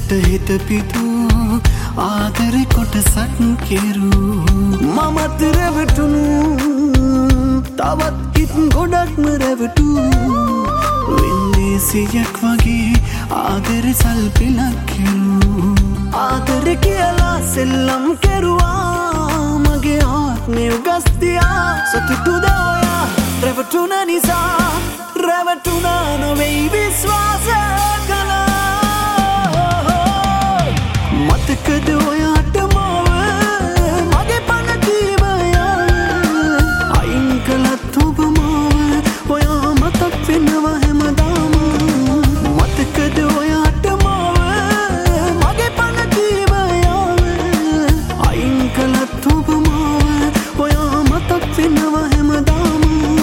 මුදලට හිත පිතු ආදරේ කොටසක් කෙරු මමත් රැවටුණු තවත් හිත් ගොඩක්ම රැවටු වෙන්දේසියක් වගේ ආදරේ සල්පිලක් කෙරු ආදරේ කියලා සෙල්ලම් කෙරුවා මගේ ආත්මය උගස්තියා සතුටුද ඔයා රැවටුණ නිසා රැවටුණා නොවෙයි විශ්වාස කළා මතකද ඔයාට මාව මගේ පණ කීවයා අයින් කළත් ඔබ මාව ඔයා මතක් වෙනවා හැමදාම මතකද ඔයාට මාව මගේ පණ කීවයා අයින් කළත් ඔබ මාව ඔයා මතක් වෙනවා හැමදාම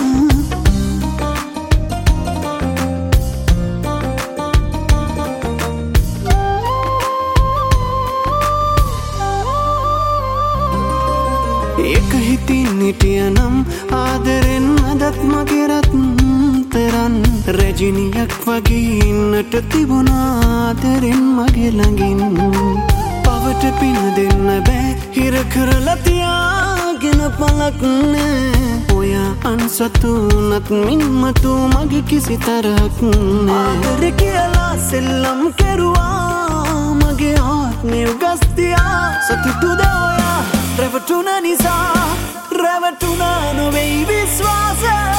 එක හිතින් හිටියනම් ආදරෙන් අදත් මගේ රත්තරන් රැජිනියක් වගේ ඉන්නට තිබුණා ආදරෙන් මගේ ළඟින් පවට පින දෙන්න බෑ හිර කරලා තියාගෙන පලක් නෑ ඔයා අන්සතුනත් මින්මතු මගේ කිසි තරක් නෑ ආදරේ කියලා සෙල්ලම් කෙරුවා මගේ ආත්මය උගස්තියා සතුටුද ඔයා රැවටුණ නිසා රැවටුණා නොවෙයි විශ්වාස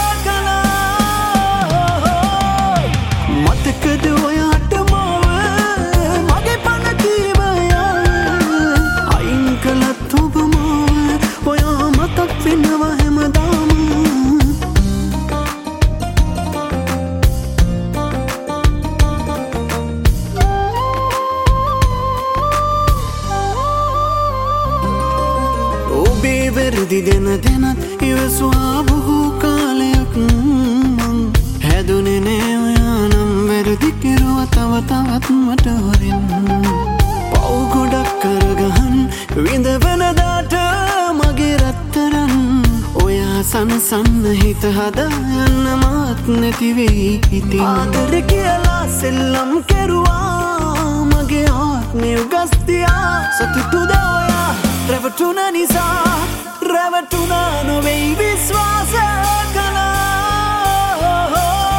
කළා මතකද ඔයාට මාව මගේ පණ කීවයා අයින් කළත් ඔබ මාව ඔයා මතක් වෙනවා හැමදාම වැරදි දෙන දෙනත් ඉවසුවා බොහෝ කාලයක් මං හැදුනේ නෑ ඔයා නම් වැරදි කෙරුවා තව තවත් මට හොරෙන් පව් ගොඩක් කරගහන් විඳවනදාට මගේ රත්තරන් ඔයා සනසන්න හිත හදායන්න මාත් නැති වෙයි හිතින් ආදරේ කියලා සෙල්ලම් කෙරුවා මගේ ආත්මය උගස්තියා සතුටුද ඔයා රැවටුණ නිසා රැවටුණා නොවෙයි විශ්වාස කළා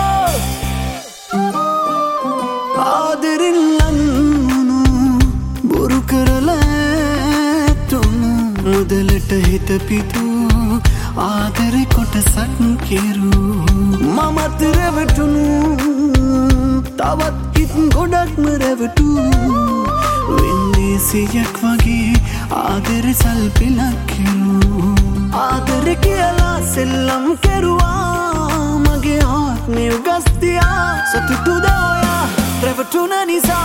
ආදරෙන් ලංවුණු බොරු කරලා තුණු මුදලට හිත පිතු ආදරේ කොටසක් කෙරු මමත් රැවටුණු තවත් හිත් ගොඩක්ම රැවටු වෙන්දේසියක් වගේ ආදරේ සල්පිලක් කෙරු ආදරේ කියලා සෙල්ලම් කෙරුවා මගේ ආත්මය උගස්තියා සතුටුද ඔයා රැවටුණ නිසා